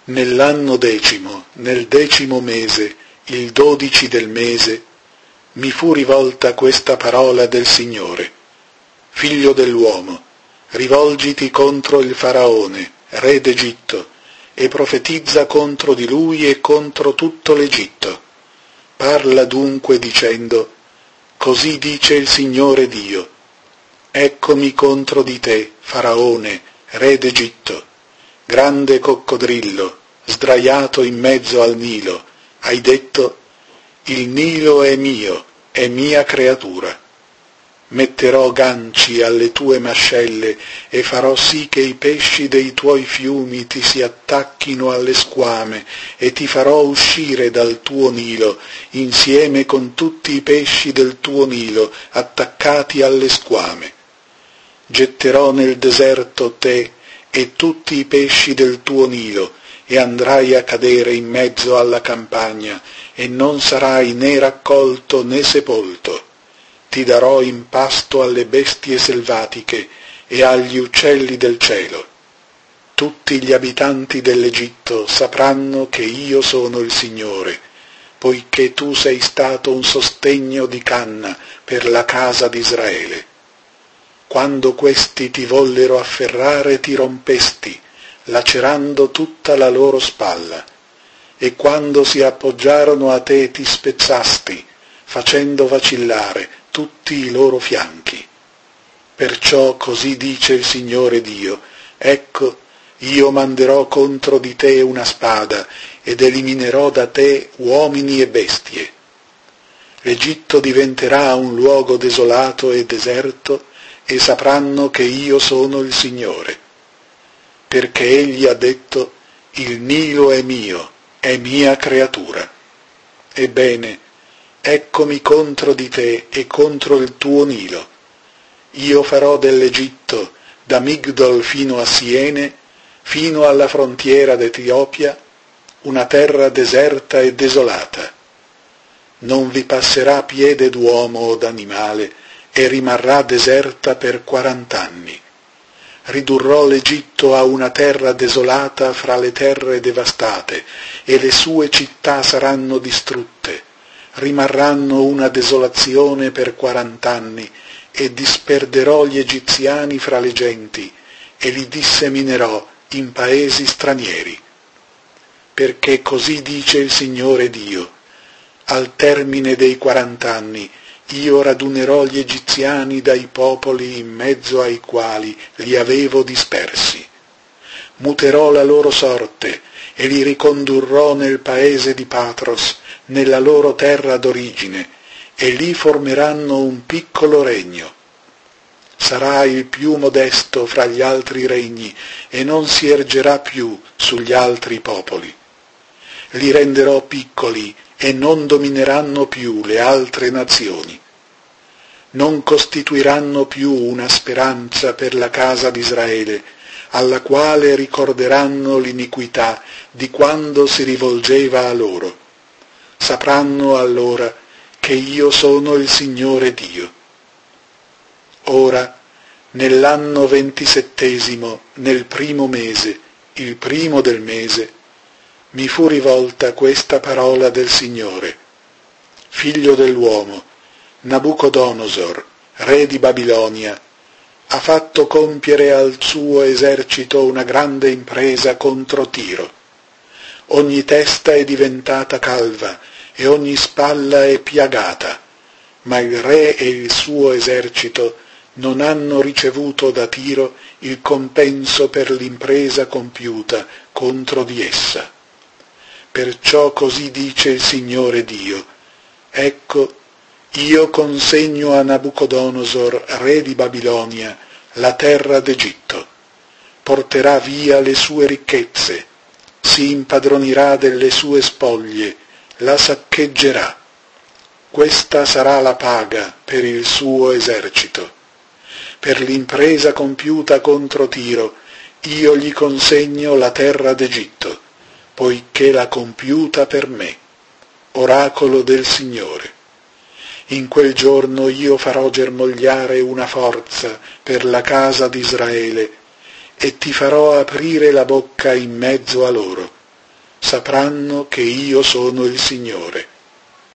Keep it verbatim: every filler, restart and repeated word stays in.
Nell'anno decimo, nel decimo mese, il dodici del mese, mi fu rivolta questa parola del Signore. Figlio dell'uomo, rivolgiti contro il Faraone, re d'Egitto, e profetizza contro di lui e contro tutto l'Egitto. Parla dunque dicendo: così dice il Signore Dio: eccomi contro di te, Faraone, re d'Egitto, grande coccodrillo, sdraiato in mezzo al Nilo. Hai detto: il Nilo è mio, è mia creatura. Metterò ganci alle tue mascelle e farò sì che i pesci dei tuoi fiumi ti si attacchino alle squame e ti farò uscire dal tuo Nilo insieme con tutti i pesci del tuo Nilo attaccati alle squame. Getterò nel deserto te e tutti i pesci del tuo Nilo e andrai a cadere in mezzo alla campagna e non sarai né raccolto né sepolto. Ti darò in pasto alle bestie selvatiche e agli uccelli del cielo. Tutti gli abitanti dell'Egitto sapranno che io sono il Signore, poiché tu sei stato un sostegno di canna per la casa di Israele. Quando questi ti vollero afferrare ti rompesti, lacerando tutta la loro spalla, e quando si appoggiarono a te ti spezzasti, facendo vacillare tutti i loro fianchi. Perciò così dice il Signore Dio: ecco, io manderò contro di te una spada ed eliminerò da te uomini e bestie. L'Egitto diventerà un luogo desolato e deserto e sapranno che io sono il Signore. Perché egli ha detto: il Nilo è mio, è mia creatura. Ebbene, eccomi contro di te e contro il tuo Nilo. Io farò dell'Egitto, da Migdol fino a Siene, fino alla frontiera d'Etiopia, una terra deserta e desolata. Non vi passerà piede d'uomo o d'animale, e rimarrà deserta per quarant'anni. Ridurrò l'Egitto a una terra desolata fra le terre devastate, e le sue città saranno distrutte. Rimarranno una desolazione per quarant'anni, e disperderò gli egiziani fra le genti, e li disseminerò in paesi stranieri. Perché così dice il Signore Dio: al termine dei quarant'anni io radunerò gli egiziani dai popoli in mezzo ai quali li avevo dispersi. Muterò la loro sorte e li ricondurrò nel paese di Patros, nella loro terra d'origine, e lì formeranno un piccolo regno. Sarà il più modesto fra gli altri regni e non si ergerà più sugli altri popoli. Li renderò piccoli e non domineranno più le altre nazioni. Non costituiranno più una speranza per la casa di Israele, alla quale ricorderanno l'iniquità di quando si rivolgeva a loro. Sapranno allora che io sono il Signore Dio. Ora, nell'anno ventisettesimo, nel primo mese, il primo del mese, mi fu rivolta questa parola del Signore: figlio dell'uomo, Nabucodonosor, re di Babilonia, ha fatto compiere al suo esercito una grande impresa contro Tiro. Ogni testa è diventata calva e ogni spalla è piagata, ma il re e il suo esercito non hanno ricevuto da Tiro il compenso per l'impresa compiuta contro di essa. Perciò così dice il Signore Dio: ecco, io consegno a Nabucodonosor, re di Babilonia, la terra d'Egitto. Porterà via le sue ricchezze, si impadronirà delle sue spoglie, la saccheggerà. Questa sarà la paga per il suo esercito. Per l'impresa compiuta contro Tiro, io gli consegno la terra d'Egitto, poiché l'ha compiuta per me, oracolo del Signore. In quel giorno io farò germogliare una forza per la casa di Israele, e ti farò aprire la bocca in mezzo a loro. sapranno che io sono il Signore.